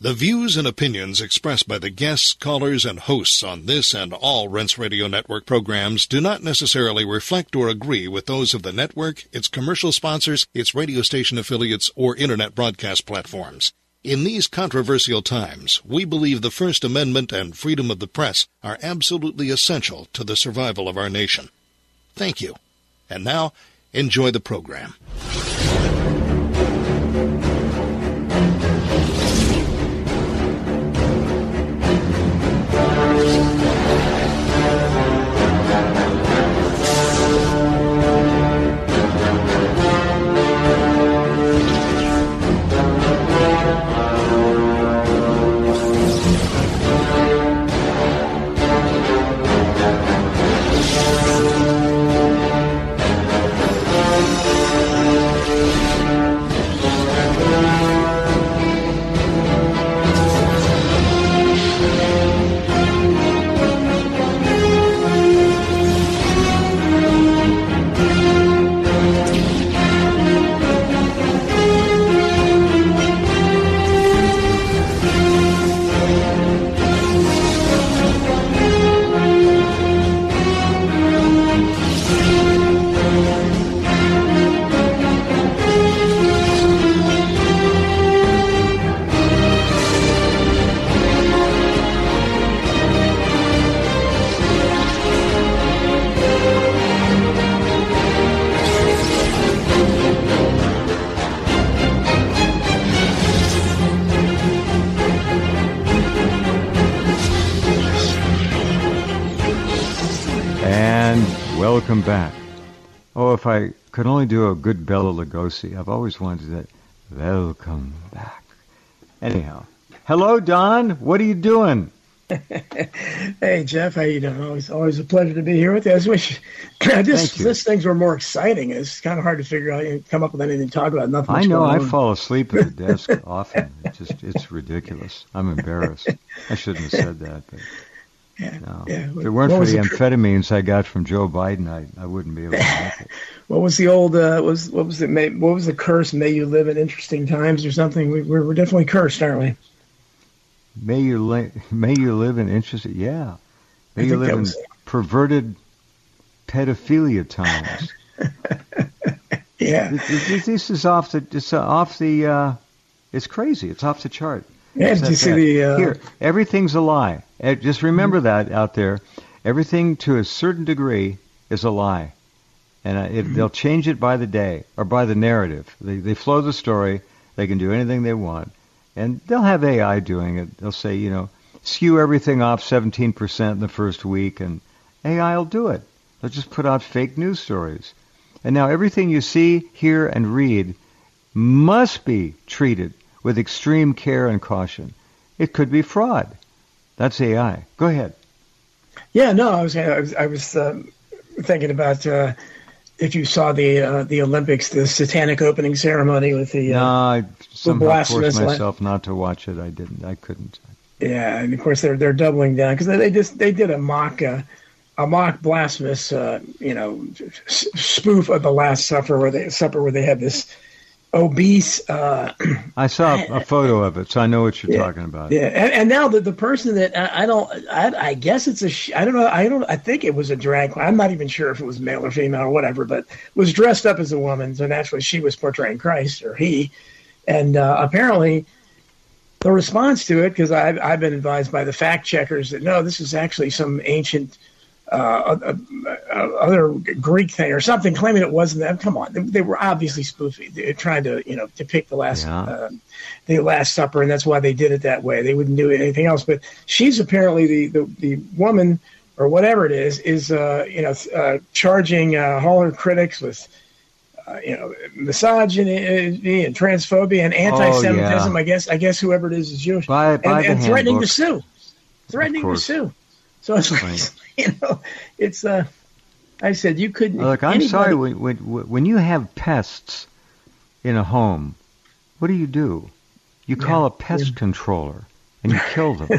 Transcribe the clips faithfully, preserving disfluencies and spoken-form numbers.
The views and opinions expressed by the guests, callers, and hosts on this and all Rense Radio Network programs do not necessarily reflect or agree with those of the network, its commercial sponsors, its radio station affiliates, or Internet broadcast platforms. In these controversial times, we believe the First Amendment and freedom of the press are absolutely essential to the survival of our nation. Thank you. And now, enjoy the program. Welcome back. Oh, if I could only do a good Bela Lugosi. I've always wanted to do that. Welcome back. Anyhow, hello, Don. What are you doing? Hey, Jeff. How you doing? Always, always a pleasure to be here with you. I just wish I just this things were more exciting. It's kind of hard to figure out, you know, come up with anything to talk about. Nothing. I know. I fall asleep at the desk often. It's just, it's ridiculous. I'm embarrassed. I shouldn't have said that, but. Yeah, no. yeah. If it weren't for the amphetamines I got from Joe Biden, I, I wouldn't be able to make it. What was the old, uh, was what was it? May, what was the curse? May you live in interesting times or something? We, we're, we're definitely cursed, aren't we? May you, li- may you live in interesting, yeah. May I you live in was... perverted pedophilia times. Yeah. This, this, this is off the, it's uh, off the, uh, it's crazy. It's off the chart. Yeah, did you see the... Uh... Here, everything's a lie. Just remember mm-hmm. that out there. Everything to a certain degree is a lie. And uh, it, mm-hmm. they'll change it by the day or by the narrative. They, they flow the story. They can do anything they want. And they'll have A I doing it. They'll say, you know, skew everything off seventeen percent in the first week, and A I will do it. They'll just put out fake news stories. And now everything you see, hear, and read must be treated with extreme care and caution. It could be fraud. That's A I. Go ahead. Yeah, no, I was I was, I was um, thinking about uh, if you saw the uh, the Olympics, the satanic opening ceremony with the uh, no, I somehow forced myself not to watch it. I didn't. I couldn't. Yeah, and of course they're they're doubling down because they, they just they did a mock uh, a mock blasphemous uh, you know spoof of the Last Supper where they Supper where they had this obese. Uh, I saw a photo of it, so I know what you're yeah, talking about. Yeah, and, and now the the person that I, I don't, I, I guess it's a, I don't know, I don't, I think it was a drag queen. I'm not even sure if it was male or female or whatever, but was dressed up as a woman. So naturally, she was portraying Christ or he, and uh, apparently, the response to it, because I've I've been advised by the fact checkers that no, this is actually some ancient. Uh, uh, uh, other Greek thing or something, claiming it wasn't them. Come on, they, they were obviously spoofing. They were trying to, you know, depict the last, yeah. uh, the Last Supper, and that's why they did it that way. They wouldn't do anything else. But she's apparently the the, the woman or whatever it is is, uh, you know, uh, charging uh, all her critics with, uh, you know, misogyny and transphobia and anti-Semitism. Oh, yeah. I guess I guess whoever it is is Jewish, by, by and, and threatening to handbook. sue, threatening to sue. So it's like, right. you know, it's, uh, I said, you couldn't. Look, I'm anybody... sorry, when, when, when you have pests in a home, what do you do? You call yeah. a pest yeah. controller and you kill them.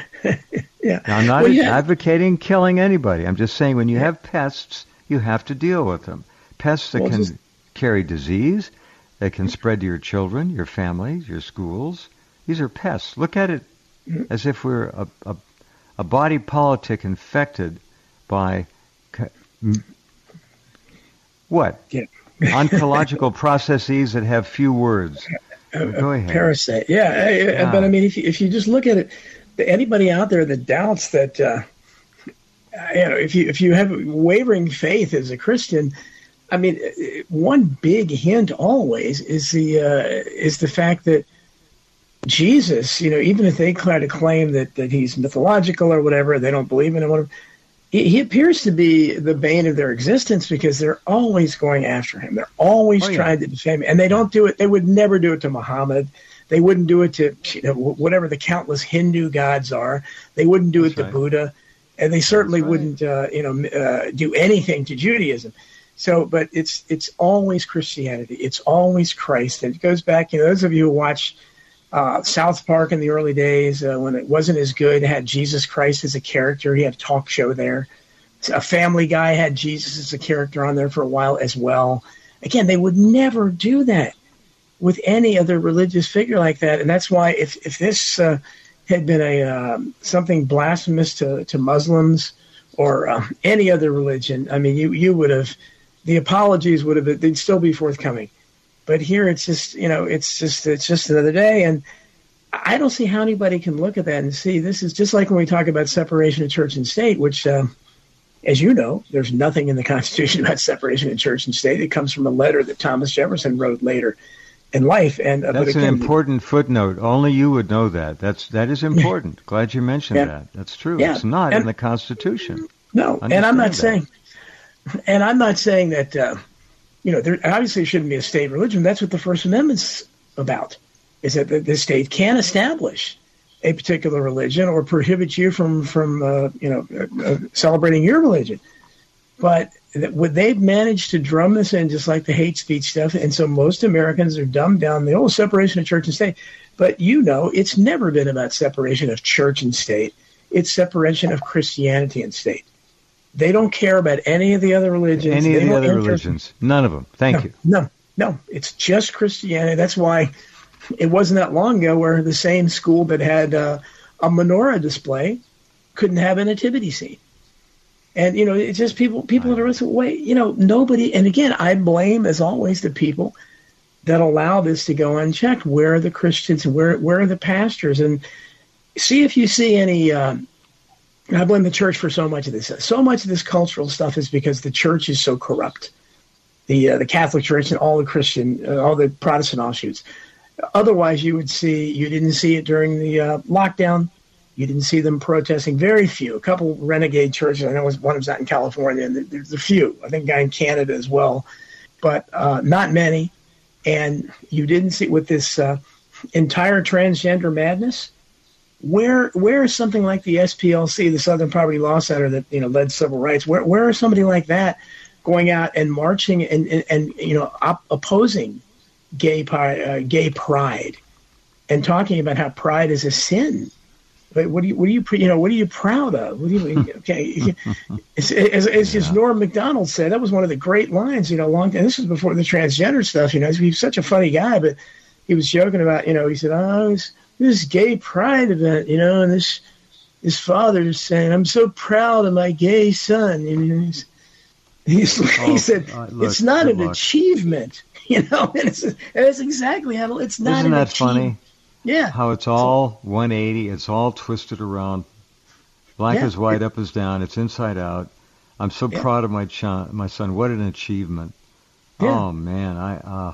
yeah. Now, I'm not well, yeah. advocating killing anybody. I'm just saying when you have pests, you have to deal with them. Pests that well, can carry disease, that can spread to your children, your families, your schools, These are pests. Look at it as if we're a, a, a body politic infected by what? Yeah. Ontological processes that have few words. Go ahead. Parasite. Yeah, yeah. But I mean, if you, if you just look at it, anybody out there that doubts that, uh, you know, if you if you have wavering faith as a Christian, I mean, one big hint always is the uh, is the fact that Jesus, you know, even if they try to claim that, that he's mythological or whatever, they don't believe in him, whatever, he, he appears to be the bane of their existence because they're always going after him. They're always oh, yeah. trying to defame him. And they don't do it. They would never do it to Muhammad. They wouldn't do it to, you know, whatever the countless Hindu gods are. They wouldn't do That's it to right. Buddha. And they certainly right. wouldn't, uh, you know, uh, do anything to Judaism. So, but it's it's always Christianity. It's always Christ. And it goes back, you know, those of you who watch Uh, South Park in the early days, uh, when it wasn't as good, had Jesus Christ as a character. He had a talk show there. A Family Guy had Jesus as a character on there for a while as well. Again, they would never do that with any other religious figure like that. And that's why if, if this uh, had been a uh, something blasphemous to, to Muslims or uh, any other religion, I mean, you, you would have, the apologies would have, they'd still be forthcoming. But here it's just, you know, it's just it's just another day. And I don't see how anybody can look at that and see this is just like when we talk about separation of church and state, which, uh, as you know, there's nothing in the Constitution about separation of church and state. It comes from a letter that Thomas Jefferson wrote later in life. And uh, That's but again, an important footnote. Only you would know that. That's, that is important. Glad you mentioned yeah. that. That's true. Yeah. It's not and, in the Constitution. No, Understand and I'm not that. saying, and I'm not saying that, uh, you know, there obviously shouldn't be a state religion. That's what the First Amendment's about, is that the, the state can establish a particular religion or prohibit you from, from uh, you know, uh, celebrating your religion. But what they've managed to drum this in, just like the hate speech stuff, and so most Americans are dumbed down the whole separation of church and state. But, you know, it's never been about separation of church and state. It's separation of Christianity and state. They don't care about any of the other religions. Any they of the other inter- religions. None of them. Thank no, you. No, no. It's just Christianity. That's why it wasn't that long ago where the same school that had uh, a menorah display couldn't have a nativity scene. And, you know, it's just people people that are listening, wait, you know, nobody. And again, I blame, as always, the people that allow this to go unchecked. Where are the Christians? Where, where are the pastors? And see if you see any... Uh, I blame the church for so much of this. So much of this cultural stuff is because the church is so corrupt. The uh, the Catholic Church and all the Christian, uh, all the Protestant offshoots. Otherwise, you would see, you didn't see it during the uh, lockdown. You didn't see them protesting. Very few. A couple renegade churches. I know one of them's out in California, and there's a few. I think a guy in Canada as well. But uh, not many. And you didn't see, with this uh, entire transgender madness, Where where is something like the S P L C, the Southern Poverty Law Center that, you know, led civil rights? Where where is somebody like that going out and marching and and, and you know op- opposing gay uh, gay pride and talking about how pride is a sin? But what do you what do you you know what are you proud of? What do you, okay, as as, as yeah. Norm Macdonald said, that was one of the great lines. You know, long time. This was before the transgender stuff. You know, he's such a funny guy, but he was joking about, you know, he said, oh, it's this gay pride event, you know, and this his father is saying, I'm so proud of my gay son. And he's, he's, oh, he said, uh, look, it's not an luck. achievement, you know, and it's, and it's exactly how it's not Isn't an that achievement. funny? Yeah. How it's all one eighty, it's all twisted around. Black yeah. is white, up is down, it's inside out. I'm so yeah. proud of my, ch- my son. What an achievement. Yeah. Oh, man. I. Uh,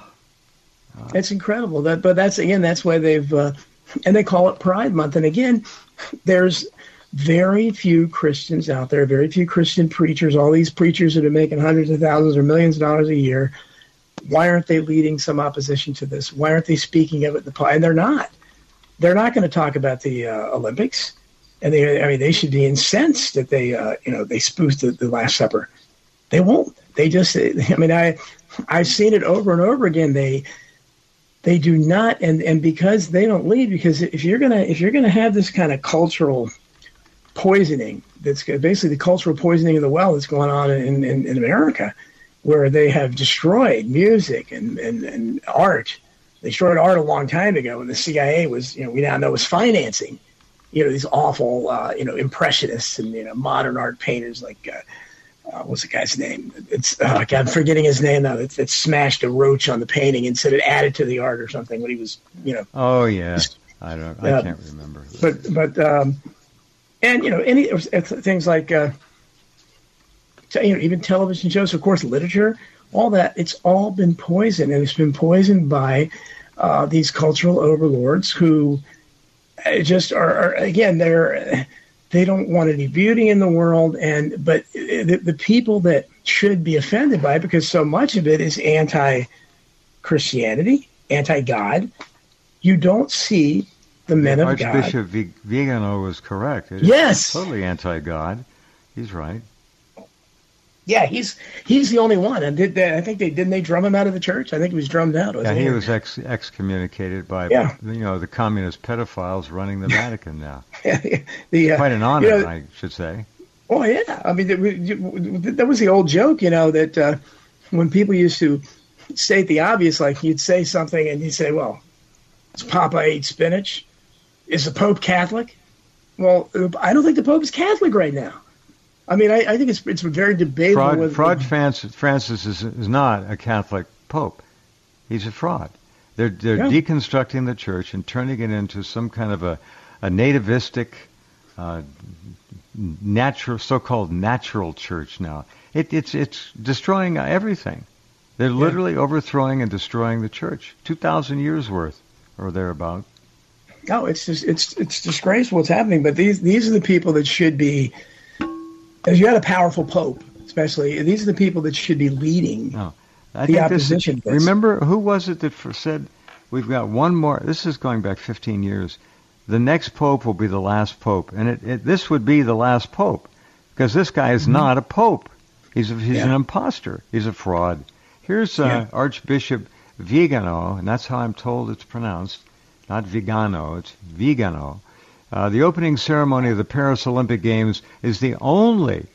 uh, it's incredible. That, But that's, again, that's why they've... Uh, And they call it Pride Month. And again, there's very few Christians out there, very few Christian preachers, all these preachers that are making hundreds of thousands or millions of dollars a year. Why aren't they leading some opposition to this? Why aren't they speaking of it? And they're not. They're not going to talk about the uh, Olympics. And they, I mean, they should be incensed that they, uh, you know, they spoofed the, the Last Supper. They won't. They just, I mean, I, I've seen it over and over again. They, They do not, and, and because they don't lead, because if you're gonna if you're gonna have this kind of cultural poisoning, that's basically the cultural poisoning of the well that's going on in, in, in America, where they have destroyed music and, and, and art, They destroyed art a long time ago, and the C I A was, you know, we now know was financing, you know, these awful, uh, you know, impressionists and, you know, modern art painters like, uh, uh, what's the guy's name? It's, uh, I'm forgetting his name now. It, it smashed a roach on the painting and said it added to the art or something when he was, you know. Oh, yeah. I don't, I uh, can't remember. But, but, um, and, you know, any things like, uh, you know, even television shows, of course, literature, all that, it's all been poisoned, and it's been poisoned by uh, these cultural overlords who just are, are, again, they're, they don't want any beauty in the world, and but the, the people that should be offended by it, because so much of it is anti-Christianity, anti-God, you don't see the men of God. Archbishop Vigano was correct. It yes. Totally anti-God. He's right. Yeah, he's he's the only one. And did they, I think they didn't they drum him out of the church? I think he was drummed out. Yeah, he was ex, excommunicated by yeah. you know the communist pedophiles running the Vatican now. yeah, the, uh, Quite an honor, you know, I should say. Oh yeah, I mean that was the old joke, you know, that uh, when people used to state the obvious, like you'd say something and you'd say, "Well, does Papa eat spinach? Is the Pope Catholic?" Well, I don't think the Pope is Catholic right now. I mean, I, I think it's it's very debatable. Fraud, whether fraud Francis, Francis is, is not a Catholic Pope. He's a fraud. They're they're yeah. deconstructing the church and turning it into some kind of a, a nativistic, uh, natural, so-called natural church now. It, it's it's destroying everything. They're yeah. literally overthrowing and destroying the church. Two thousand years worth, or thereabout. No, it's just it's it's disgraceful what's happening. But these these are the people that should be. As you had a powerful pope, especially, these are the people that should be leading no, I the think opposition. This is, remember, who was it that said, we've got one more, this is going back fifteen years, the next pope will be the last pope. And it, it, this would be the last pope, because this guy is mm-hmm. not a pope. He's, a, he's yeah. an imposter. He's a fraud. Here's uh, yeah. Archbishop Vigano, and that's how I'm told it's pronounced, not Vigano, it's Vigano. Uh, the opening ceremony of the Paris Olympic Games is the only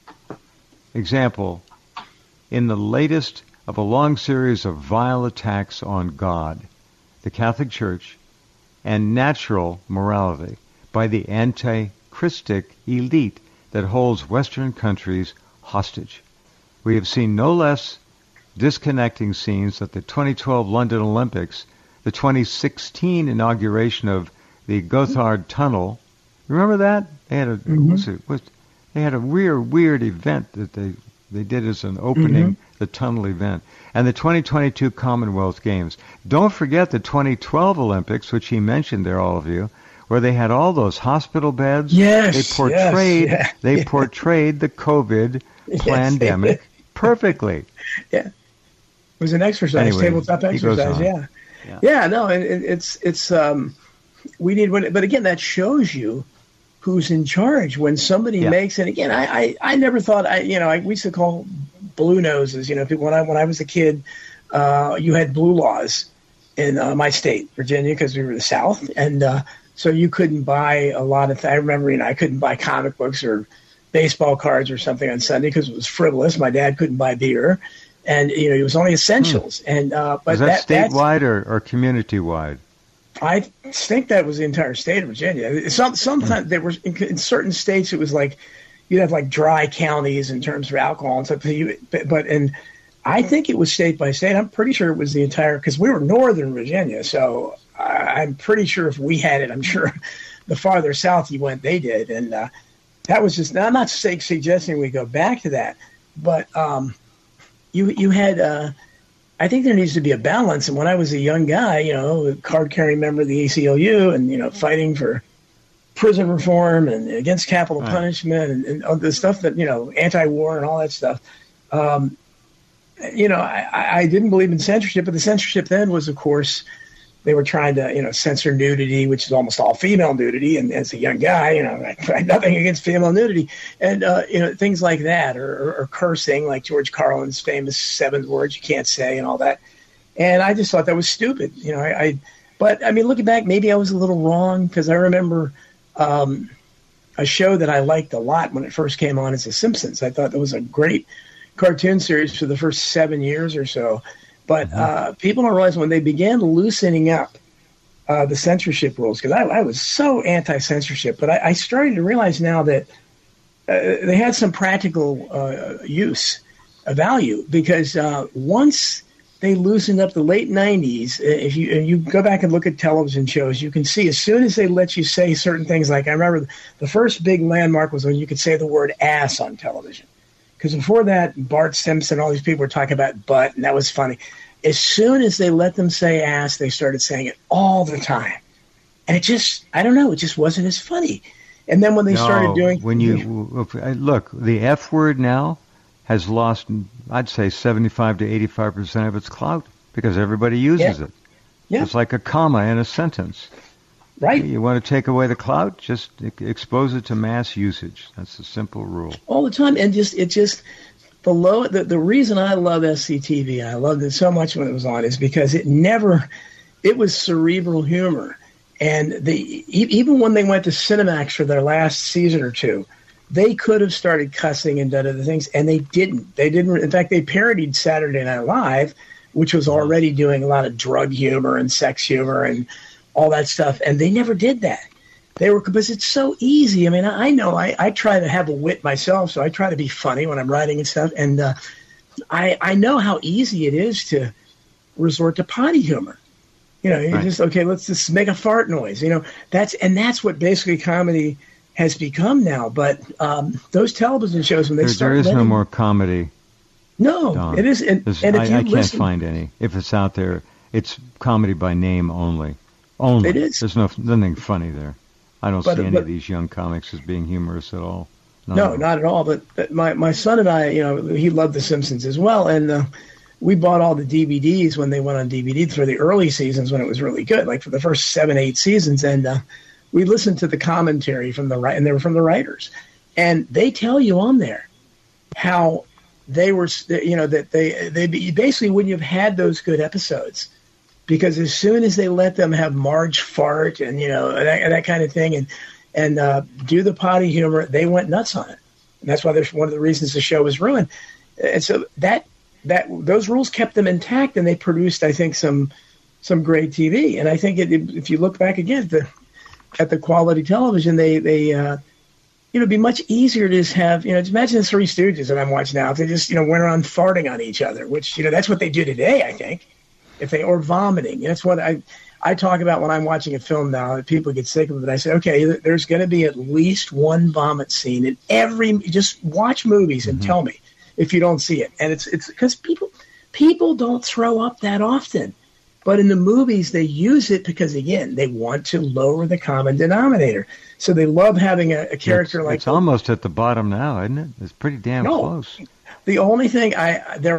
example in the latest of a long series of vile attacks on God, the Catholic Church, and natural morality by the anti-Christic elite that holds Western countries hostage. We have seen no less disconnecting scenes at the twenty twelve London Olympics, the twenty sixteen inauguration of the Gotthard Tunnel. Remember that? They had a mm-hmm. what's it, what's, they had a weird weird event that they they did as an opening, mm-hmm. the tunnel event, and the twenty twenty-two Commonwealth Games. Don't forget the twenty twelve Olympics, which he mentioned there, all of you, where they had all those hospital beds. Yes, they portrayed yes, yeah, they yeah. portrayed the COVID yes, pandemic perfectly. Yeah, it was an exercise, anyway, tabletop exercise. Yeah. yeah, yeah, no, and it, it's it's. Um, We need, but again, that shows you who's in charge. When somebody yeah. makes, and again, I, I, I never thought, I, you know, I, we used to call blue noses, you know, people, when I, when I was a kid, uh, you had blue laws in uh, my state, Virginia, because we were the South. And uh, so you couldn't buy a lot of, th- I remember, you know, I couldn't buy comic books or baseball cards or something on Sunday because it was frivolous. My dad couldn't buy beer. And, you know, it was only essentials. Hmm. And, uh, but is that, that statewide or, or community-wide? I think that was the entire state of Virginia. Some, sometimes there were in, in certain states it was like you'd have like dry counties in terms of alcohol and stuff. But, but and I think it was state by state. I'm pretty sure it was the entire because we were northern Virginia, so I, I'm pretty sure if we had it, I'm sure the farther south you went, they did. And uh, that was just. Now, I'm not say, suggesting we go back to that, but um, you you had. Uh, I think there needs to be a balance. And when I was a young guy, you know, a card-carrying member of the A C L U and, you know, fighting for prison reform and against capital right. punishment and, and all the stuff that, you know, anti-war and all that stuff, um, you know, I, I didn't believe in censorship. But the censorship then was, of course, they were trying to, you know, censor nudity, which is almost all female nudity. And as a young guy, you know, I had nothing against female nudity. And, uh, you know, things like that, or, or, or cursing, like George Carlin's famous seven words you can't say and all that. And I just thought that was stupid. You know, I, I but, I mean, looking back, maybe I was a little wrong because I remember um, a show that I liked a lot when it first came on as The Simpsons. I thought that was a great cartoon series for the first seven years or so. But Mm-hmm. uh, people don't realize when they began loosening up uh, the censorship rules, because I, I was so anti-censorship, but I, I started to realize now that uh, they had some practical uh, use, a value, because uh, once they loosened up the late nineties, if you if you go back and look at television shows, you can see as soon as they let you say certain things, like I remember the first big landmark was when you could say the word ass on television. Because before that, Bart Simpson, all these people were talking about butt, and that was funny. As soon as they let them say ass, they started saying it all the time. And it just, I don't know, it just wasn't as funny. And then when they no, started doing... when you look, the F word now has lost, I'd say, seventy-five to eighty-five percent of its clout because everybody uses yeah. it. Yeah. It's like a comma in a sentence. Right. You want to take away the clout? Just expose it to mass usage. That's a simple rule. All the time. And just it just, the low, the, the reason I love S C T V, I loved it so much when it was on, is because it never, it was cerebral humor. And the even when they went to Cinemax for their last season or two, they could have started cussing and done other things, and they didn't. They didn't. In fact, they parodied Saturday Night Live, which was already doing a lot of drug humor and sex humor and all that stuff, and they never did that. They were, because it's so easy. I mean, I know I, I try to have a wit myself, so I try to be funny when I'm writing and stuff, and uh, I I know how easy it is to resort to potty humor. You know, you right. just, okay, let's just make a fart noise. You know, that's and that's what basically comedy has become now. But um, those television shows, when they there, start, there is letting, no more comedy. No, Don. it is, and, and I, if you I can't listen, find any. If it's out there, it's comedy by name only. Only. It is. There's no nothing funny there. I don't But- see any but- of these young comics as being humorous at all. No, not at all. But, but my, my son and I, you know, he loved The Simpsons as well. And uh, we bought all the D V Ds when they went on D V D for the early seasons when it was really good, like for the first seven, eight seasons. And uh, we listened to the commentary from the right, and they were from the writers. And they tell you on there how they were, you know, that they, they basically wouldn't have had those good episodes. Because as soon as they let them have Marge fart and, you know, that, that kind of thing and and uh, do the potty humor, they went nuts on it. And that's why there's one of the reasons the show was ruined. And so that that those rules kept them intact, and they produced, I think, some some great T V. And I think it, if you look back again at the, at the quality television, they, they uh, you know, it'd be much easier to just have, you know, just imagine the Three Stooges that I'm watching now. If they just, you know, went around farting on each other, which, you know, that's what they do today, I think. If they, or vomiting. That's what I, I talk about when I'm watching a film now. People get sick of it. I say, okay, there's going to be at least one vomit scene in every, just watch movies and mm-hmm. tell me if you don't see it. And it's, it's because people, people don't throw up that often, but in the movies they use it because, again, they want to lower the common denominator. So they love having a, a character it's, like, it's almost at the bottom now, isn't it? It's pretty damn no, close. The only thing I, they're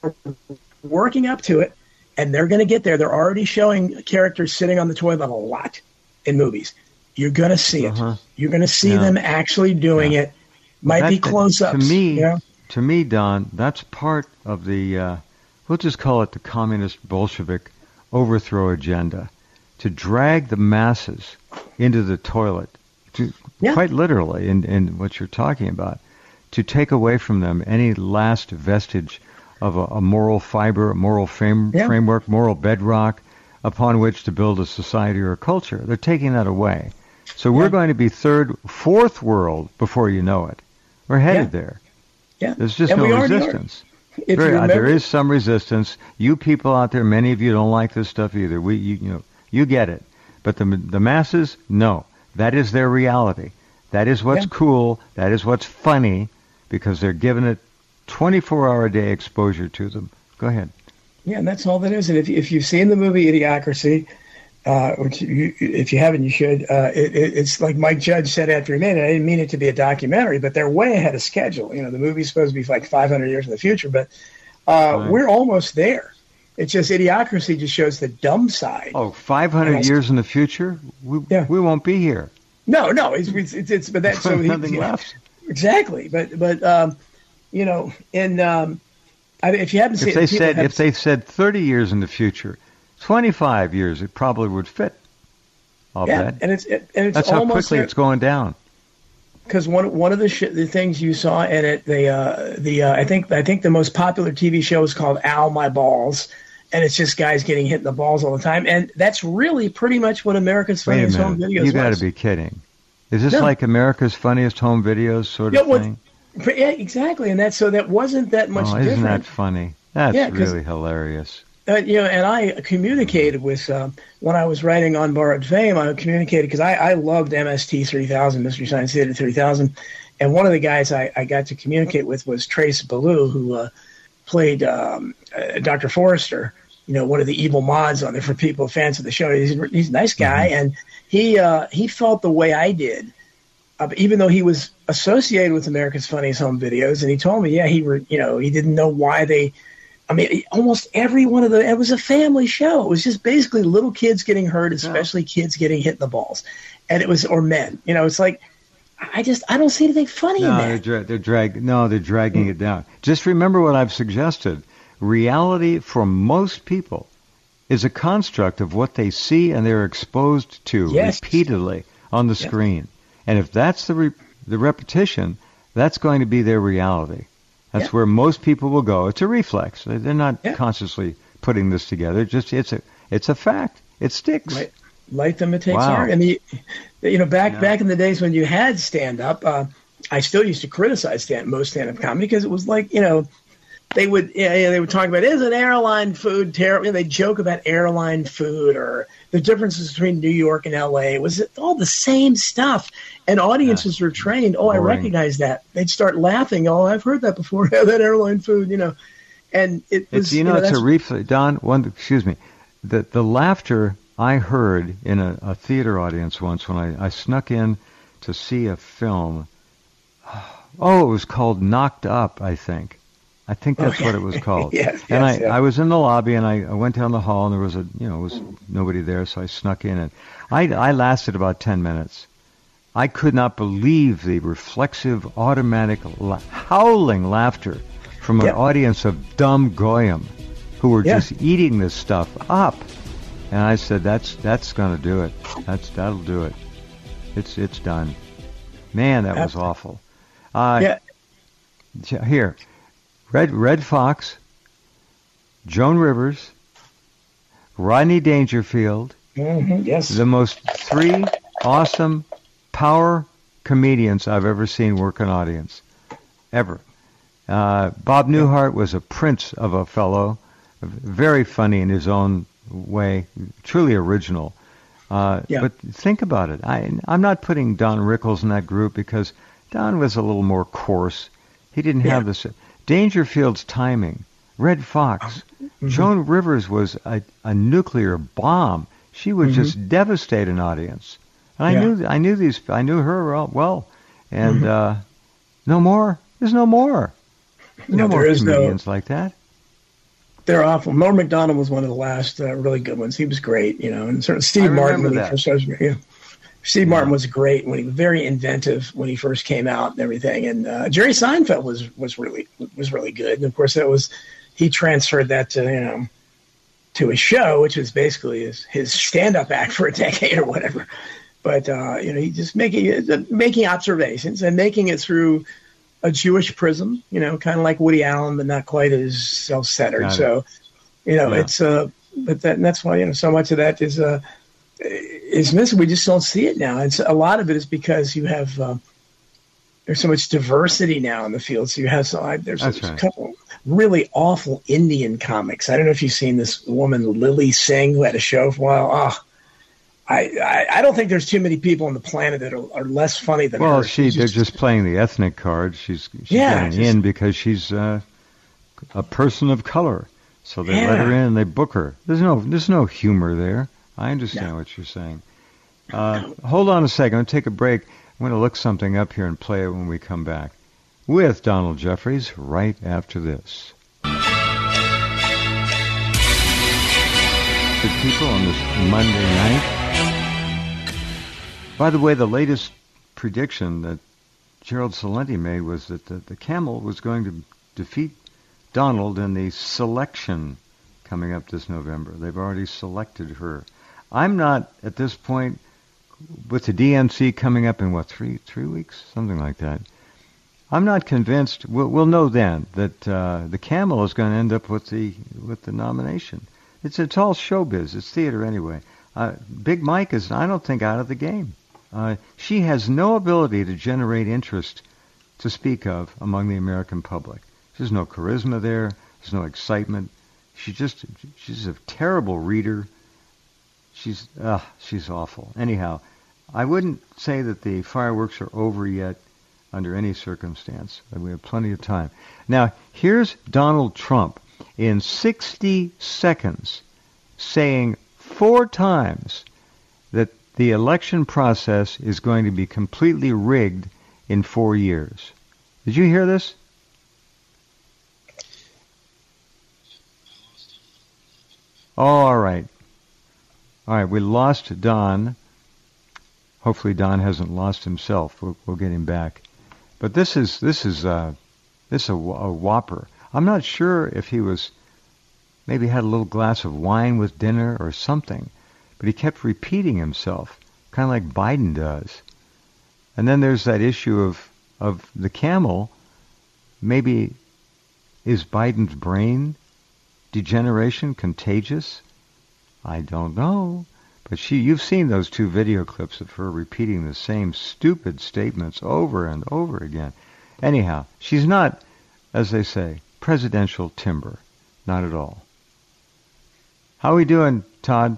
working up to it. And they're going to get there. They're already showing characters sitting on the toilet a lot in movies. You're going to see it. Uh-huh. You're going to see yeah. them actually doing yeah. it. Might that, be close-ups. To me, you know? to me, Don, that's part of the, uh, we'll just call it the communist Bolshevik overthrow agenda, to drag the masses into the toilet, to yeah. quite literally, in, in what you're talking about, to take away from them any last vestige of a, a moral fiber, a moral frame, yeah. framework, moral bedrock upon which to build a society or a culture. They're taking that away. So we're yeah. going to be third, fourth world before you know it. We're headed yeah. there. Yeah. There's just and no we resistance. If Very, you remember, there is some resistance. You people out there, many of you don't like this stuff either. We, you, you know, you get it. But the the masses, no. That is their reality. That is what's yeah. cool. That is what's funny, because they're given it twenty-four hour a day exposure to them. Go ahead. Yeah, and that's all that is. And if if you've seen the movie Idiocracy, uh, which you, if you haven't, you should. Uh, it, it, it's like Mike Judge said after he made it. I didn't mean it to be a documentary, but they're way ahead of schedule. You know, the movie's supposed to be like five hundred years in the future, but uh, right. we're almost there. It's just Idiocracy just shows the dumb side. Oh, five hundred years in the future, we yeah. we won't be here. No, no, it's it's, it's, it's but that's so nothing he, left. Exactly, but but. Um, You know, and um, I, if you haven't seen, if they it, said have, if they said thirty years in the future, twenty-five years, it probably would fit. I'll yeah, bet. and it's it, and it's that's how almost quickly there. It's going down. Because one one of the sh- the things you saw in it, the uh, the uh, I think I think the most popular T V show is called Ow My Balls, and it's just guys getting hit in the balls all the time. And that's really pretty much what America's Wait a Funniest Home minute. Videos You got to was. be kidding. Is this No. like America's Funniest Home Videos sort of Yeah, well, thing? Yeah, exactly. And that so that wasn't that much Oh, different. isn't that funny? That's Yeah, 'cause- really hilarious. Uh, you know, and I communicated with uh, when I was writing on Borrowed Fame. I communicated because I, I loved M S T three thousand, Mystery Science Theater three thousand, and one of the guys I, I got to communicate with was Trace Ballou, who uh, played um, uh, Doctor Forrester. You know, one of the evil mods on there for people fans of the show. He's, he's a nice guy, Mm-hmm. and he uh, he felt the way I did, uh, even though he was associated with America's Funniest Home Videos, and he told me, yeah, he were, you know, he didn't know why they. I mean, almost every one of the, it was a family show. It was just basically little kids getting hurt, especially yeah. kids getting hit in the balls. And it was, or men, you know, it's like, I just, I don't see anything funny no, in that. They're, dra- they're drag- no, they're dragging it down. Just remember what I've suggested. Reality for most people is a construct of what they see and they're exposed to yes. repeatedly on the screen. Yeah. And if that's the re- the repetition, that's going to be their reality. That's yeah. where most people will go. It's a reflex. They're not yeah. consciously putting this together. Just it's a it's a fact. It sticks. Light, light them imitates wow. art. And the, you know, back yeah. back in the days when you had stand up, uh, I still used to criticize stand most stand up comedy because it was like, you know, they would yeah, yeah they would talk about, is an airline food terrible? You know, they joke about airline food or the differences between New York and L A. It was all the same stuff. And audiences yeah. were trained. Oh, Boring. I recognize that. They'd start laughing. Oh, I've heard that before. Yeah, that airline food, you know. And it was, it's, you know, you know it's a reflex. Don, one, excuse me. The the laughter I heard in a, a theater audience once when I, I snuck in to see a film. Oh, it was called Knocked Up, I think. I think that's okay. what it was called. yes, and yes, I, yeah. I was in the lobby and I, I went down the hall and there was a, you know, was nobody there, so I snuck in and I, I lasted about ten minutes. I could not believe the reflexive, automatic, la- howling laughter from an yep. audience of dumb goyim who were yeah. just eating this stuff up. And I said, "That's that's going to do it. That's that'll do it. It's it's done." Man, that was awful. Uh, yeah. Here, Red Red Fox, Joan Rivers, Rodney Dangerfield. Mm-hmm. Yes. The most three awesome power comedians I've ever seen work an audience, ever. Uh, Bob Newhart was a prince of a fellow, very funny in his own way, truly original. Uh, yeah. But think about it. I, I'm not putting Don Rickles in that group because Don was a little more coarse. He didn't yeah. have this. Dangerfield's timing, Red Fox, mm-hmm. Joan Rivers was a, a nuclear bomb. She would mm-hmm. just devastate an audience. And I yeah. knew I knew these I knew her well, well. and mm-hmm. uh, no more. There's no more. There's no, no more comedians no, like that. They're awful. Norm Macdonald was one of the last uh, really good ones. He was great, you know. And certainly Steve Martin when that. he first started. Yeah. Steve yeah. Martin was great when he was very inventive when he first came out and everything. And uh, Jerry Seinfeld was was really was really good. And of course, that was he transferred that to you know to his show, which was basically his his stand up act for a decade or whatever. But uh, you know, he just making uh, making observations and making it through a Jewish prism. You know, kind of like Woody Allen, but not quite as self centered. So, you know, yeah. it's uh, but that and that's why you know so much of that is uh. is missing. We just don't see it now. And so a lot of it is because you have uh, there's so much diversity now in the field. So you have so I, there's, there's right. a couple really awful Indian comics. I don't know if you've seen this woman Lily Singh who had a show for a while. Oh, I, I, I don't think there's too many people on the planet that are, are less funny than well, her. Well, she she's they're just, just playing the ethnic card. She's she's yeah, getting just, in because she's uh, a person of color. So they yeah. let her in and they book her. There's no there's no humor there. I understand no. what you're saying. Uh, hold on a second. I'm going to take a break. I'm going to look something up here and play it when we come back with Donald Jeffries right after this. Good people on this Monday night. By the way, the latest prediction that Gerald Celente made was that the, the camel was going to defeat Donald in the selection coming up this November. They've already selected her. I'm not, at this point, with the D N C coming up in, what, three three weeks? Something like that. I'm not convinced. We'll, we'll know then that uh, the camel is going to end up with the with the nomination. It's it's all showbiz. It's theater anyway. Uh, Big Mike is, I don't think, out of the game. Uh, she has no ability to generate interest to speak of among the American public. There's no charisma there. There's no excitement. She just she's a terrible reader. She's uh, she's awful. Anyhow, I wouldn't say that the fireworks are over yet under any circumstance. We have plenty of time. Now, here's Donald Trump in sixty seconds saying four times that the election process is going to be completely rigged in four years. Did you hear this? Oh, all right. All right, we lost Don. Hopefully Don hasn't lost himself. We'll, we'll get him back. But this is this is uh, this is a, a whopper. I'm not sure if he was maybe had a little glass of wine with dinner or something, but he kept repeating himself, kind of like Biden does. And then there's that issue of of the camel. Maybe is Biden's brain degeneration contagious? I don't know. But she, you've seen those two video clips of her repeating the same stupid statements over and over again. Anyhow, she's not, as they say, presidential timber. Not at all. How are we doing, Todd?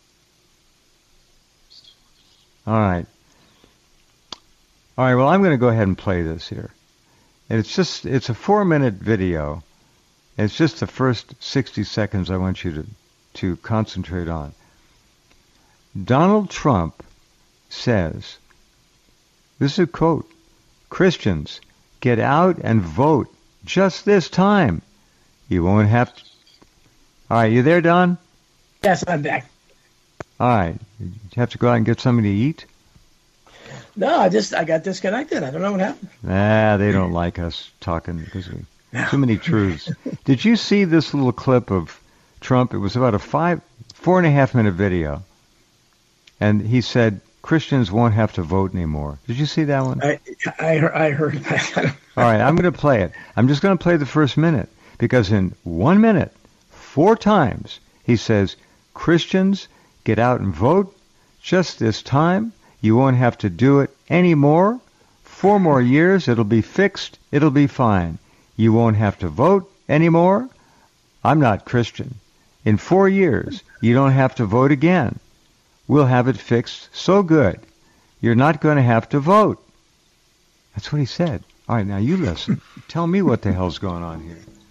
All right. All right, well, I'm going to go ahead and play this here. And it's just, it's a four-minute video. It's just the first sixty seconds I want you to, to concentrate on. Donald Trump says, this is a quote, "Christians, get out and vote just this time. You won't have to." All right, you there, Don? Yes, I'm back. All right. You have to go out and get something to eat? No, I just I got disconnected. I don't know what happened. Ah, they don't like us talking because we too many truths. Did you see this little clip of Trump? It was about a five, four and a half minute video. And he said, Christians won't have to vote anymore. Did you see that one? I I, I heard that. All right, I'm going to play it. I'm just going to play the first minute, because in one minute, four times, he says, Christians, get out and vote. Just this time, you won't have to do it anymore. Four more years, it'll be fixed. It'll be fine. You won't have to vote anymore. I'm not Christian. In four years, you don't have to vote again. We'll have it fixed so good, you're not going to have to vote. That's what he said. All right, now you listen. Tell me what the hell's going on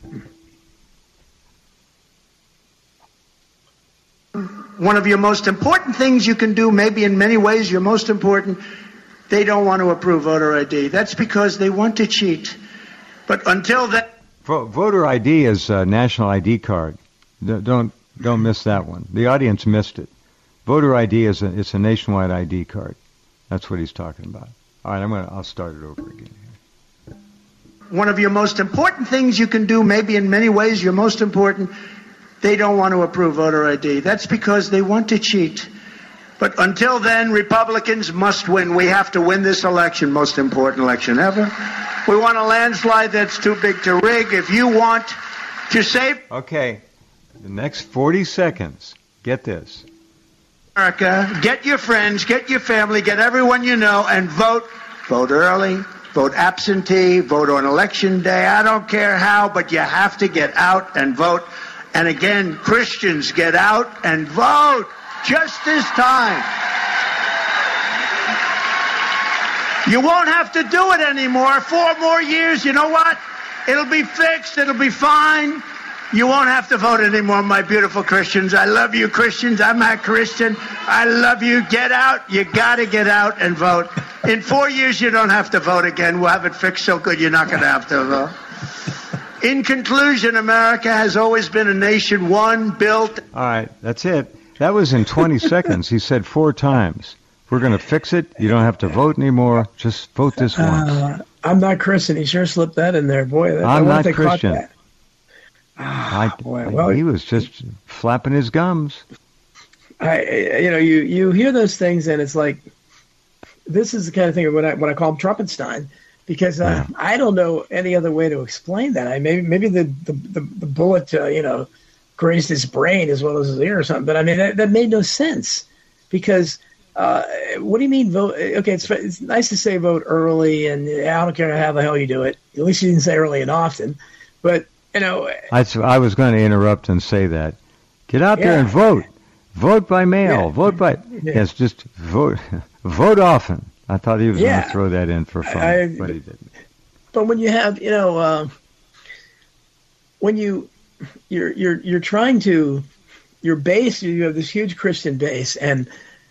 here. One of your most important things you can do, maybe in many ways your most important, they don't want to approve voter I D. That's because they want to cheat. But until that... Voter I D is a national I D card. Don't don't miss that one. The audience missed it. Voter I D is a, it's a nationwide I D card. That's what he's talking about. All right, I'm gonna, I'll start it over again here. One of your most important things you can do, maybe in many ways your most important, they don't want to approve voter I D. That's because they want to cheat. But until then, Republicans must win. We have to win this election, most important election ever. We want a landslide that's too big to rig. If you want to save... Okay, the next forty seconds, get this. America, get your friends, get your family, get everyone you know, and vote. Vote early, vote absentee, vote on election day. I don't care how, but you have to get out and vote. And again, Christians, get out and vote just this time. You won't have to do it anymore. Four more years, you know what? It'll be fixed. It'll be fine. You won't have to vote anymore, my beautiful Christians. I love you, Christians. I'm not Christian. I love you. Get out. You got to get out and vote. In four years, you don't have to vote again. We'll have it fixed so good you're not going to have to vote. In conclusion, America has always been a nation won, built. All right, that's it. That was in twenty seconds. He said four times. We're going to fix it. You don't have to vote anymore. Just vote this once. Uh, I'm not Christian. He sure slipped that in there, boy. That, I'm I not Christian. That. I, boy, I, well, he was just flapping his gums. I, you know, you, you hear those things, and it's like, this is the kind of thing when I when I call him Trumpenstein, because uh, yeah. I don't know any other way to explain that. I maybe maybe the the, the, the bullet, uh, you know, grazed his brain as well as his ear or something. But I mean, that, that made no sense because uh, what do you mean vote? Okay, it's, it's nice to say vote early, and I don't care how the hell you do it. At least you didn't say early and often. But, you know. I, I was going to interrupt and say that. Get out yeah. there and vote. Vote by mail. Yeah. Vote by. Yeah. Yes, just vote. Vote often. I thought he was yeah. going to throw that in for fun, I, but he didn't. But when you have, you know, uh, when you you're you're you're trying to your base, you have this huge Christian base, and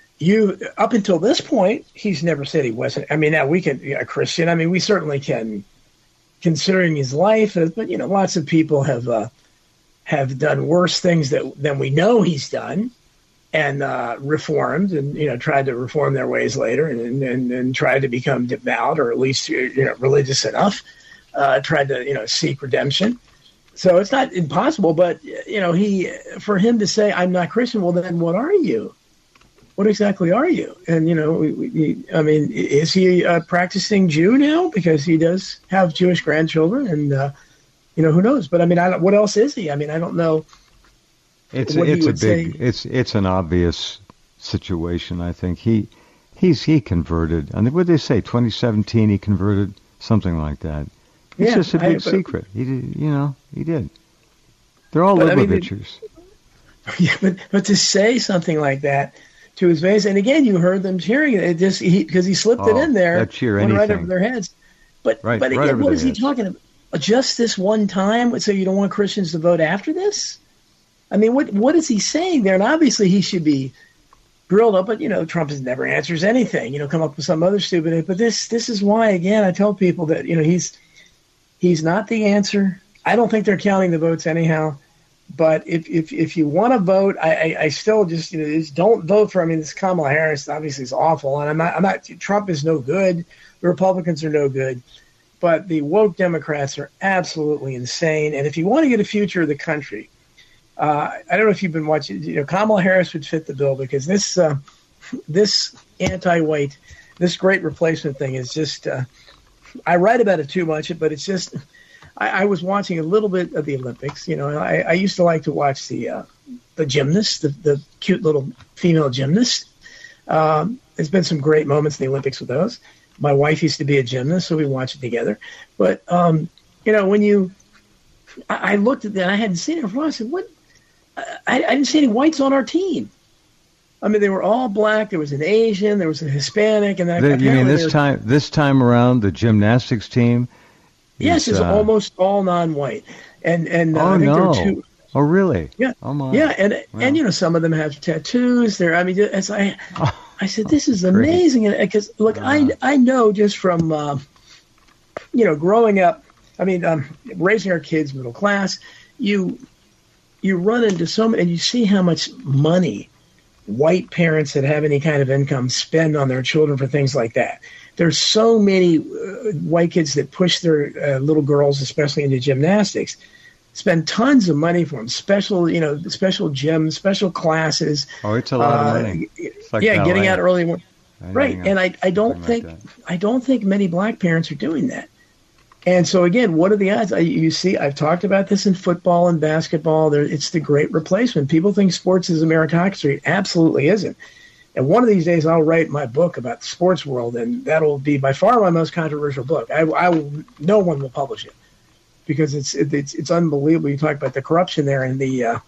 you up until this point, he's never said he wasn't. I mean, now we can a Christian. I mean, we certainly can, considering his life. But you know, lots of people have uh, have done worse things that than we know he's done, and uh, reformed, and you know, tried to reform their ways later, and and, and tried to become devout or at least you know religious enough. Uh, tried to you know seek redemption. So it's not impossible, but, you know, he for him to say, I'm not Christian, well, then what are you? What exactly are you? And, you know, we, we, I mean, is he a practicing Jew now? Because he does have Jewish grandchildren and, uh, you know, who knows? But, I mean, I don't, what else is he? I mean, I don't know. It's it's a big, say. it's it's an obvious situation, I think. He he's he converted. I mean, what did they say? twenty seventeen he converted, something like that. It's yeah, just a big I, but, secret. He did, you know, he did. They're all Lubavitchers. I mean, yeah, but but to say something like that to his face, and again, you heard them cheering it, it just because he, he slipped oh, it in there, cheer went anything. right over their heads. But right, but again, right what is he heads. talking about? Just this one time? So you don't want Christians to vote after this? I mean, what what is he saying there? And obviously, he should be grilled up. But you know, Trump never answers anything. You know, come up with some other stupid. But this this is why again, I tell people that you know he's. He's not the answer. I don't think they're counting the votes anyhow. But if if, if you want to vote, I, I, I still just you know just don't vote for. I mean, this Kamala Harris obviously is awful, and I'm not. I'm not. Trump is no good. The Republicans are no good, but the woke Democrats are absolutely insane. And if you want to get a future of the country, uh, I don't know if you've been watching. You know, Kamala Harris would fit the bill because this uh, this anti-white, this great replacement thing is just. Uh, I write about it too much, but it's just I, I was watching a little bit of the Olympics. You know, I, I used to like to watch the uh, the gymnasts, the, the cute little female gymnasts. Um, there's been some great moments in the Olympics with those. My wife used to be a gymnast, so we watched it together. But, um, you know, when you I, I looked at that, I hadn't seen it before. I said, what? I, I didn't see any whites on our team. I mean, they were all black. There was an Asian. There was a Hispanic, and that. The, you mean this was, time? This time around, the gymnastics team. Yes, is uh, almost all non-white, and and uh, oh I think no, there are two, oh really? Yeah, oh my. Yeah, and well. and you know some of them have tattoos. There, I mean, as I, oh, I said, this is amazing, because look, uh, I I know just from, uh, you know, growing up. I mean, um, raising our kids middle class, you you run into so many, and you see how much money white parents that have any kind of income spend on their children for things like that. There's so many uh, white kids that push their uh, little girls, especially into gymnastics, spend tons of money for them. Special, you know, special gyms, special classes. Oh, it's a lot uh, of money. Like yeah, ballet. Getting out early. Right, and I, I don't think like I don't think many black parents are doing that. And so, again, what are the odds? I, you see, I've talked about this in football and basketball. There, it's the great replacement. People think sports is a meritocracy. It absolutely isn't. And one of these days, I'll write my book about the sports world, and that'll be by far my most controversial book. I, I will, no one will publish it because it's it, it's it's unbelievable. You talk about the corruption there and the uh,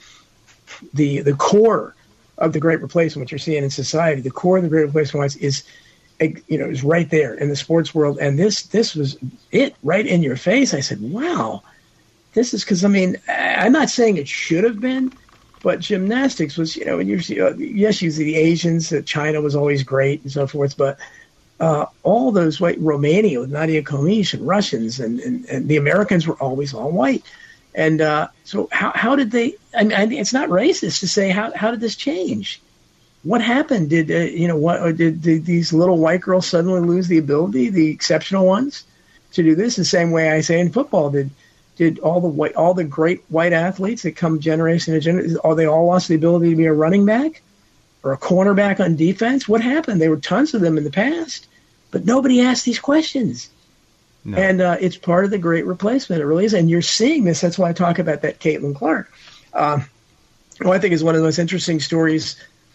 the the core of the great replacement, what you're seeing in society. The core of the great replacement is. You know, is right there in the sports world, and this this was it right in your face. I said, "Wow, this is," because I mean, I'm not saying it should have been, but gymnastics was, you know, and you uh, yes, you see the Asians, uh, China was always great and so forth, but uh, all those white Romania with Nadia Comaneci and Russians and, and, and the Americans were always all white, and uh, so how how did they? I mean, it's not racist to say how how did this change? What happened? Did uh, you know what? Did, did these little white girls suddenly lose the ability, the exceptional ones, to do this? The same way I say in football, did did all the white, all the great white athletes that come generation to generation, are they all lost the ability to be a running back or a cornerback on defense? What happened? There were tons of them in the past, but nobody asked these questions. No. And uh, it's part of the great replacement. It really is. And you're seeing this. That's why I talk about that Caitlin Clark. Uh, who I think is one of the most interesting stories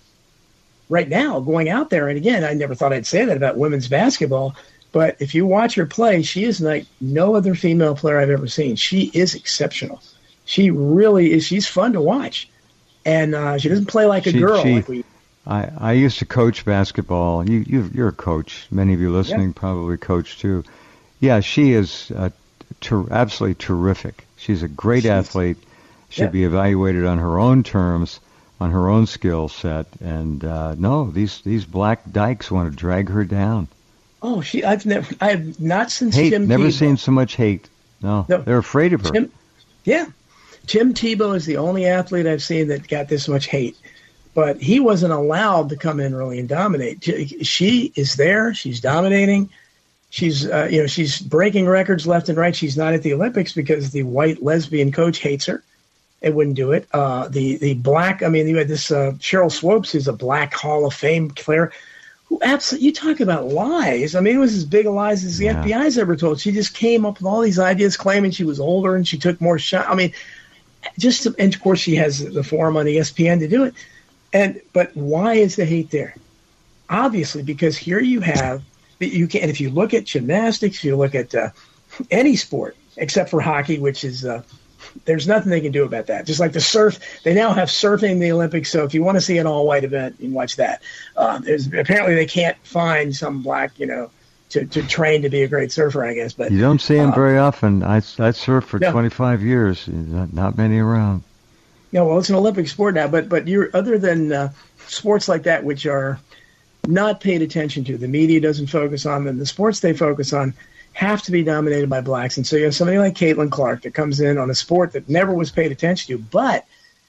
right now going out there. And again, I never thought I'd say that about women's basketball, but if you watch her play, she is like no other female player I've ever seen. She is exceptional. She really is. She's fun to watch. And uh, she doesn't play like a she, girl. She, like we, I, I used to coach basketball. You, you, you're a coach. Many of you listening yeah. probably coach too. Yeah, she is uh, ter- absolutely terrific. She's a great She's, athlete. Should yeah. be evaluated on her own terms, on her own skill set. And uh, no, these these black dykes want to drag her down. Oh, she! I've never, I have not since hate, Tim. Never Tebow. seen so much hate. No, no, they're afraid of her. Tim, yeah, Tim Tebow is the only athlete I've seen that got this much hate, but he wasn't allowed to come in really and dominate. She is there. She's dominating. She's, uh, you know, she's breaking records left and right. She's not at the Olympics because the white lesbian coach hates her. It wouldn't do it. Uh, the the black, I mean, you had this uh, Cheryl Swopes, who's a black Hall of Fame player, who absolutely, you talk about lies. I mean, it was as big a lies as the yeah. F B I's ever told. She just came up with all these ideas claiming she was older and she took more shots. I mean, just, to, and of course she has the forum on E S P N to do it. And, but why is the hate there? Obviously, because here you have, you can, if you look at gymnastics, you look at uh, any sport except for hockey, which is, uh, there's nothing they can do about that. Just like the surf, they now have surfing in the Olympics. So if you want to see an all-white event, you can watch that. Um, there's, apparently they can't find some black, you know, to, to train to be a great surfer, I guess. But you don't see them uh, very often. I, I surfed for no. twenty-five years. Not, not many around. Yeah, well, it's an Olympic sport now. But but you're other than uh, sports like that, which are not paid attention to, the media doesn't focus on them. The sports they focus on have to be dominated by blacks. And so you have somebody like Caitlin Clark that comes in on a sport that never was paid attention to, but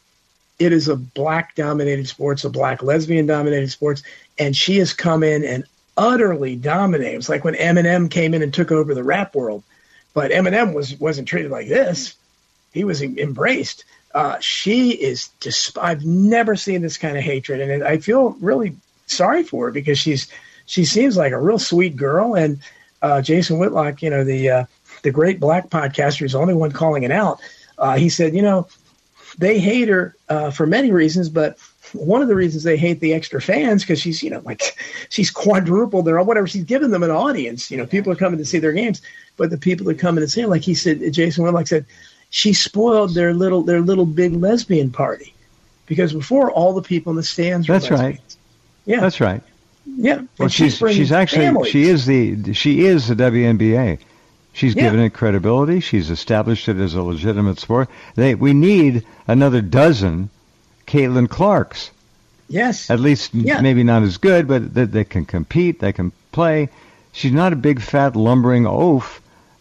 it is a black-dominated sport, a black lesbian-dominated sport, and she has come in and utterly dominated. It was like when Eminem came in and took over the rap world, but Eminem was, wasn't treated like this. He was embraced. Uh, she is just, I've never seen this kind of hatred, and I feel really sorry for her because she's she seems like a real sweet girl, and Uh, Jason Whitlock, you know, the uh, the great black podcaster, is the only one calling it out. Uh, he said, you know, they hate her uh, for many reasons, but one of the reasons they hate the extra fans because she's, you know, like she's quadrupled their whatever. She's given them an audience. You know, people are coming to see their games, but the people that come in and see, like he said, Jason Whitlock said, she spoiled their little their little big lesbian party because before all the people in the stands were That's lesbians. right. Yeah, that's right. Yeah, well, she's she's, she's actually families. she is the she is the W N B A. She's yeah. given it credibility. She's established it as a legitimate sport. They we need another dozen Caitlin Clarks. Yes, at least yeah. maybe not as good, but they, they can compete. They can play. She's not a big fat lumbering oaf.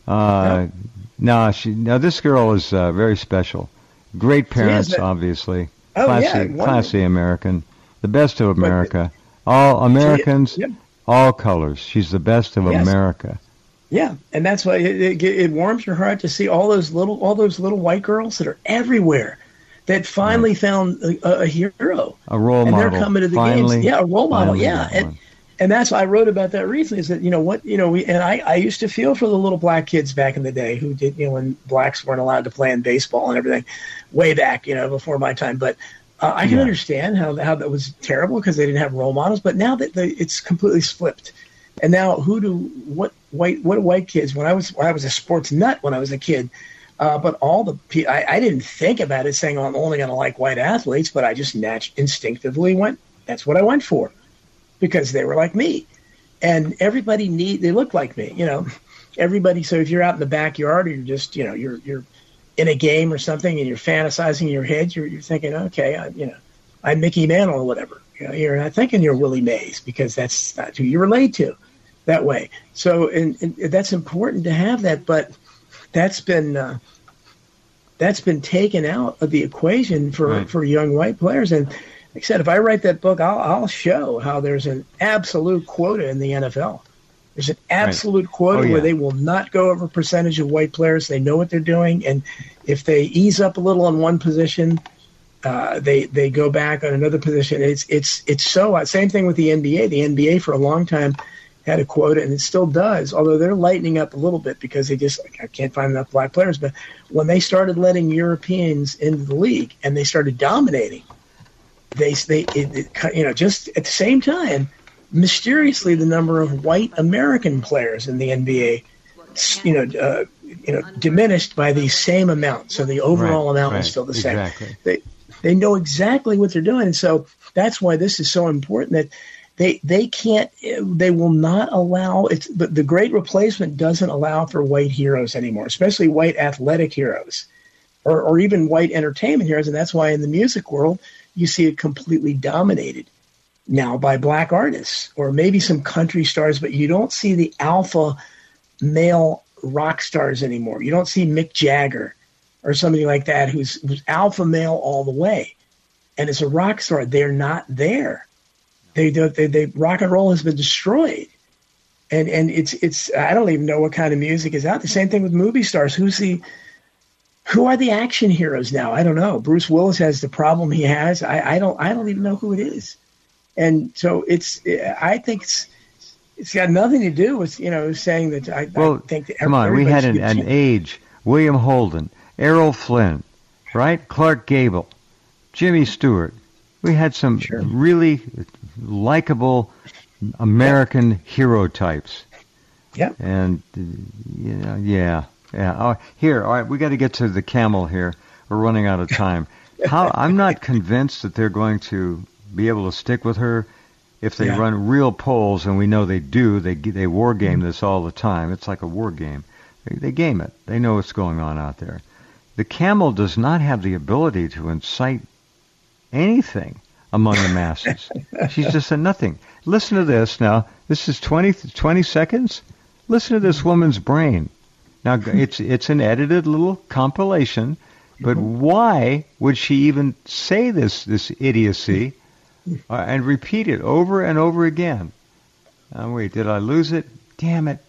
Uh, no. Nah, she now this girl is uh, very special. Great parents, is, obviously. Oh, classy, yeah, classy American. The best of America. But, all Americans, yep. all colors. She's the best of yes. America. Yeah, and that's why it, it, it warms your heart to see all those little all those little white girls that are everywhere that finally right. found a, a hero, a role and model. And they're coming to the finally, games. Yeah, a role model. Yeah, and, and that's why I wrote about that recently. Is that you know what you know we and I, I used to feel for the little black kids back in the day who did you know when blacks weren't allowed to play in baseball and everything, way back you know before my time, but. Uh, I can yeah. understand how how that was terrible because they didn't have role models, but now that the, it's completely flipped, and now who do what white what white kids? When I was when I was a sports nut when I was a kid, uh, but all the I, I didn't think about it saying oh, I'm only going to like white athletes, but I just nat- instinctively went that's what I went for because they were like me, and everybody need they look like me, you know, everybody. So if you're out in the backyard or you're just you know you're you're in a game or something and you're fantasizing in your head, you're, you're thinking, okay, I, you know, I'm Mickey Mantle or whatever. You know, you're not thinking you're Willie Mays because that's not who you relate to that way. So and, and that's important to have that, but that's been uh, that's been taken out of the equation for, right. for young white players. And like I said, if I write that book, I'll, I'll show how there's an absolute quota in the N F L. There's an absolute right. quota oh, yeah. where they will not go over percentage of white players. They know what they're doing, and if they ease up a little on one position, uh, they they go back on another position. It's it's it's so same thing with the N B A. The N B A for a long time had a quota, and it still does, although they're lightening up a little bit because they just, I can't find enough black players. But when they started letting Europeans into the league and they started dominating, they, they it, it, you know, just at the same time, mysteriously, the number of white American players in the N B A, you know, uh, you know, diminished by the same amount. So the overall right, amount right, is still the same. Exactly. They, they know exactly what they're doing. And so that's why this is so important that They they can't, they will not allow, it's, the, the great replacement doesn't allow for white heroes anymore, especially white athletic heroes or, or even white entertainment heroes. And that's why in the music world, you see it completely dominated now by black artists or maybe some country stars, but you don't see the alpha male rock stars anymore. You don't see Mick Jagger or somebody like that who's, who's alpha male all the way. And as a rock star, they're not there. They, they, they, rock and roll has been destroyed, and and it's it's. I don't even know what kind of music is out. The same thing with movie stars. Who's the, who are the action heroes now? I don't know. Bruce Willis has the problem he has. I, I don't I don't even know who it is, and so it's. I think it's it's got nothing to do with you know saying that. I, well, I think that come on, we had an, an age. William Holden, Errol Flynn, right? Clark Gable, Jimmy Stewart. We had some sure. really likable American yeah. hero types. Yeah. And, uh, yeah, yeah. yeah. Oh, here, all right, we got to get to the camel here. We're running out of time. How I'm not convinced that they're going to be able to stick with her if they yeah. run real polls, and we know they do. They they war game this all the time. It's like a war game. They, they game it. They know what's going on out there. The camel does not have the ability to incite anything among the masses. She's just a nothing. Listen to this now. This is twenty, twenty seconds. Listen to this woman's brain. Now, it's it's an edited little compilation, but why would she even say this this idiocy uh, and repeat it over and over again? Uh, wait, did I lose it? Damn it.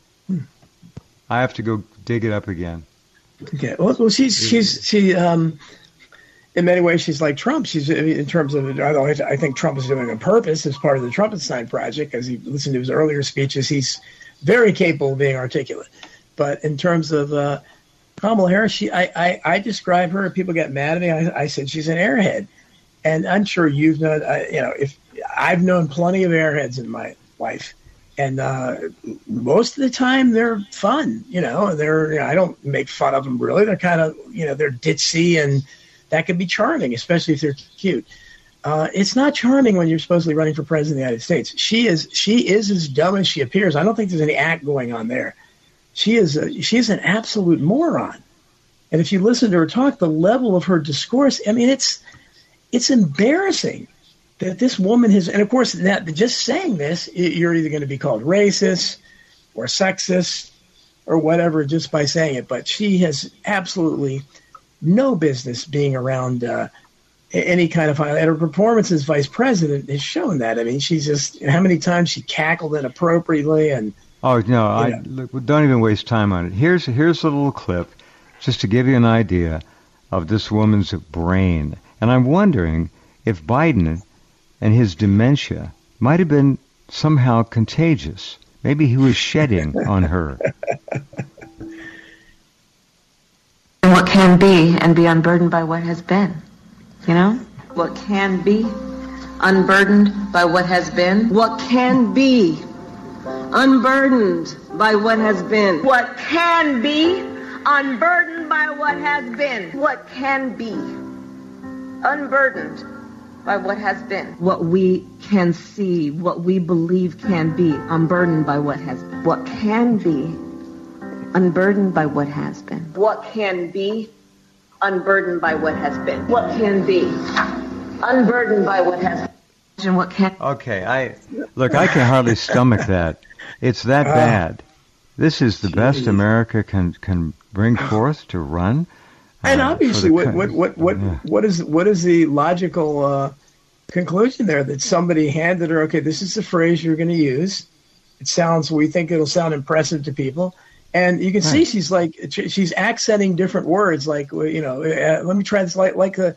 I have to go dig it up again. Okay. Well, well she's she's she um in many ways she's like Trump. She's in terms of although I think Trump is doing it on purpose as part of the Trumpenstein project. As you listen to his earlier speeches, he's very capable of being articulate. But in terms of uh, Kamala Harris, she I, I I describe her. People get mad at me. I, I said she's an airhead, and I'm sure you've known. Uh, you know, if I've known plenty of airheads in my life. And uh, most of the time, they're fun. You know, they're. You know, I don't make fun of them really. They're kind of, you know, they're ditzy, and that can be charming, especially if they're cute. Uh, it's not charming when you're supposedly running for president of the United States. She is. She is as dumb as she appears. I don't think there's any act going on there. She is. A, she's an absolute moron. And if you listen to her talk, the level of her discourse, I mean, it's it's embarrassing. That this woman has, and of course, that just saying this, you're either going to be called racist or sexist or whatever just by saying it. But she has absolutely no business being around uh, any kind of, and her performance as vice president has shown that. I mean, she's just, how many times she cackled inappropriately and. Oh, no, I look, don't even waste time on it. Here's, here's a little clip just to give you an idea of this woman's brain. And I'm wondering if Biden and his dementia might have been somehow contagious. Maybe he was shedding on her. And what can be and be unburdened by what has been, you know? What can be unburdened by what has been. What can be unburdened by what has been. What can be unburdened by what has been. What can be unburdened by what has been. What we can see, what we believe can be, unburdened by what has been. What can be, unburdened by what has been. What can be, unburdened by what has been. What can be, unburdened by what has been. And what can... Okay, I look, I can hardly stomach that. It's that uh, bad. This is the geez. best America can can bring forth to run. And uh, obviously, what, what what what yeah. what is what is the logical uh, conclusion there? That somebody handed her, okay, this is the phrase you're going to use. It sounds, we think it'll sound impressive to people, and you can right. see she's like she's accenting different words. Like, you know, uh, let me try this. Like like a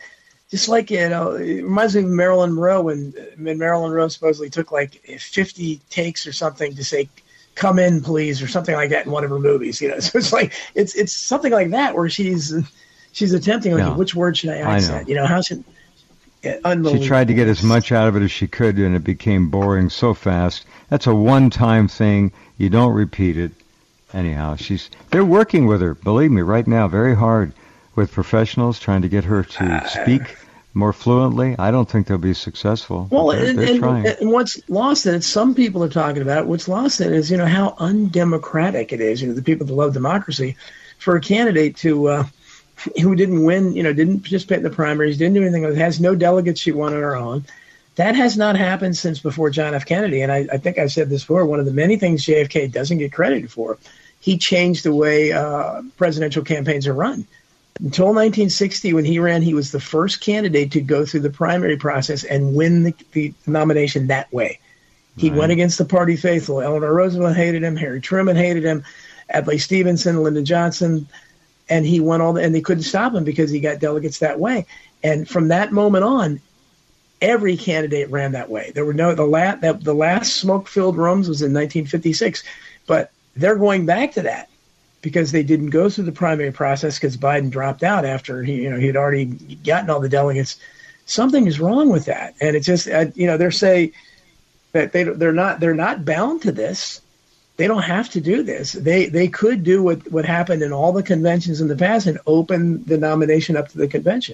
just like, you know, it reminds me of Marilyn Monroe when, when Marilyn Monroe supposedly took like fifty takes or something to say, "Come in, please," or something like that in one of her movies. You know, so it's like it's it's something like that where she's she's attempting like, no, which word should I accent? I you know, how should yeah, unbelievable. She tried to get as much out of it as she could, and it became boring so fast. That's a one-time thing. You don't repeat it. Anyhow, she's they're working with her, believe me, right now, very hard with professionals trying to get her to speak more fluently. I don't think they'll be successful. Well, they're, and, they're and, trying. and what's lost in it, some people are talking about, what's lost in it is, you know, how undemocratic it is, you know, the people that love democracy, for a candidate to, uh, who didn't win, you know, didn't participate in the primaries, didn't do anything, has no delegates she won on her own. That has not happened since before John F. Kennedy. And I, I think I've said this before, one of the many things J F K doesn't get credited for, he changed the way uh, presidential campaigns are run. Until nineteen sixty, when he ran, he was the first candidate to go through the primary process and win the, the nomination that way. He right. went against the party faithful. Eleanor Roosevelt hated him. Harry Truman hated him. Adlai Stevenson, Lyndon Johnson. And he won all the, and they couldn't stop him because he got delegates that way. And from that moment on, every candidate ran that way. There were no, the last, the last smoke-filled rooms was in nineteen fifty-six. But they're going back to that, because they didn't go through the primary process because Biden dropped out after he, you know, he had already gotten all the delegates. Something is wrong with that, and it just, uh, you know, they're saying that they they're not they're not bound to this. They don't have to do this. They they could do what what happened in all the conventions in the past and open the nomination up to the convention.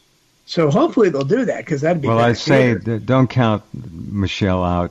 So hopefully they'll do that, because that'd be well. I say that don't count Michelle out.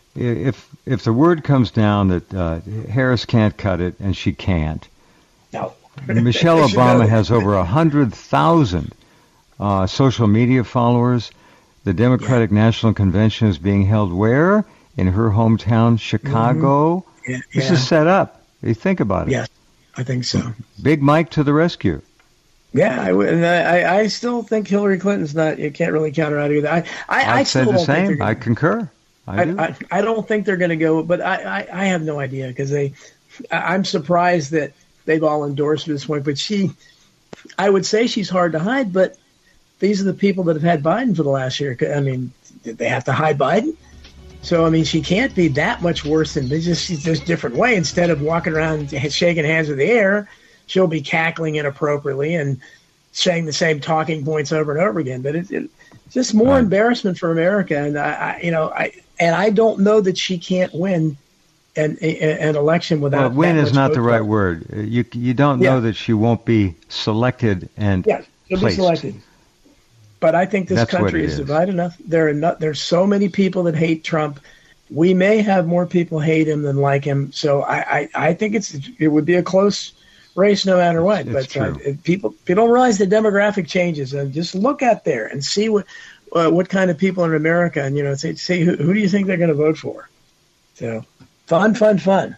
If if the word comes down that uh, Harris can't cut it, and she can't, no. Michelle Obama has over a hundred thousand uh, social media followers. The Democratic yeah. National Convention is being held where? In her hometown, Chicago. Mm-hmm. Yeah, this yeah. is set up. You think about it. Yes, I think so. Big Mike to the rescue. Yeah, I, and I, I still think Hillary Clinton's not. You can't really count her out either. I, I, I, I said still the don't same. think I concur. I, I, I, I don't think they're going to go, but I, I, I have no idea, because they. I'm surprised that they've all endorsed her at this point. But she, I would say she's hard to hide. But these are the people that have had Biden for the last year. I mean, did they have to hide Biden? So I mean, she can't be that much worse than just she's just a different way. Instead of walking around shaking hands with the air, she'll be cackling inappropriately and saying the same talking points over and over again. But it, it just more right. embarrassment for America. And I, I, you know, I and I don't know that she can't win an an election without. Well, win is not the right word. You you don't yeah. know that she won't be selected and yeah, she'll placed. be selected. But I think this That's country is, is divided enough. There are not, there's so many people that hate Trump. We may have more people hate him than like him. So I, I, I think it's it would be a close race no matter what. It's but uh, people people don't realize the demographic changes. And just look out there and see what uh, what kind of people are in America, and you know, say, say who, who do you think they're going to vote for? So fun, fun, fun.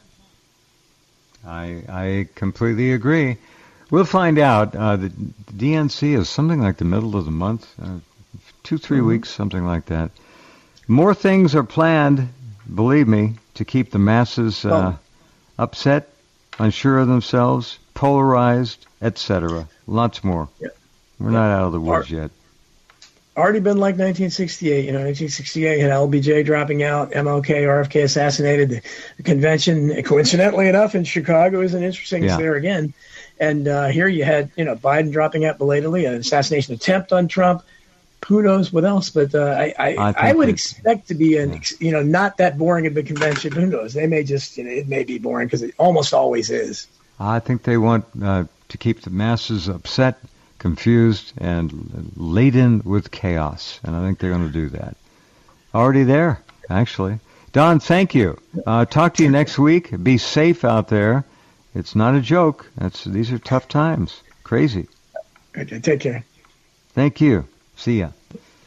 I I completely agree. We'll find out. Uh, the D N C is something like the middle of the month, uh, two, three mm-hmm. weeks, something like that. More things are planned, believe me, to keep the masses uh, oh. upset, unsure of themselves, polarized, et cetera. Lots more. Yeah. We're yeah. not out of the woods Ar- yet. Already been like nineteen sixty-eight. You know, nineteen sixty-eight had L B J dropping out, M L K, R F K assassinated. The, the convention, coincidentally enough, in Chicago is an interesting yeah. there again. And uh, here you had, you know, Biden dropping out belatedly, an assassination attempt on Trump. Who knows what else? But uh, I, I, I, I would expect to be, an, yeah. you know, not that boring of a convention. Who knows? They may just, you know, it may be boring because it almost always is. I think they want uh, to keep the masses upset, confused, and laden with chaos. And I think they're going to do that. Already there, actually. Don, thank you. Uh, talk to you next week. Be safe out there. It's not a joke. That's these are tough times. Crazy. Okay, take care. Thank you. See ya.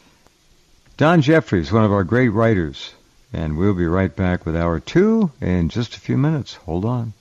Don Jeffries, one of our great writers. And we'll be right back with hour two in just a few minutes. Hold on.